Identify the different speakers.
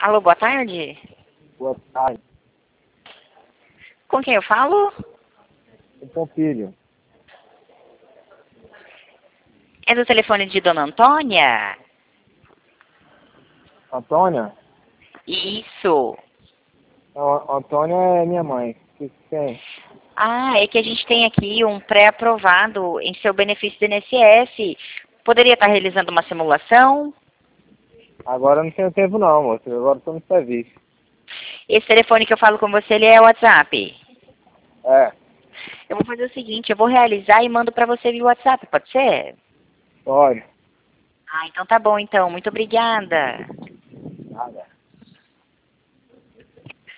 Speaker 1: Alô, boa tarde.
Speaker 2: Boa tarde.
Speaker 1: Com quem eu falo?
Speaker 2: É seu filho.
Speaker 1: É do telefone de Dona Antônia?
Speaker 2: Antônia?
Speaker 1: Isso.
Speaker 2: Antônia é minha mãe. O que você tem?
Speaker 1: Ah, é que a gente tem aqui um pré-aprovado em seu benefício do INSS. Poderia estar realizando uma simulação?
Speaker 2: Agora eu não tenho tempo não, moço. Agora estou no serviço.
Speaker 1: Esse telefone que eu falo com você, ele é WhatsApp.
Speaker 2: É,
Speaker 1: Eu vou fazer o seguinte, eu vou realizar e mando para você via WhatsApp, pode ser?
Speaker 2: pode.
Speaker 1: Ah, então tá bom então. Muito obrigada.
Speaker 2: Nada.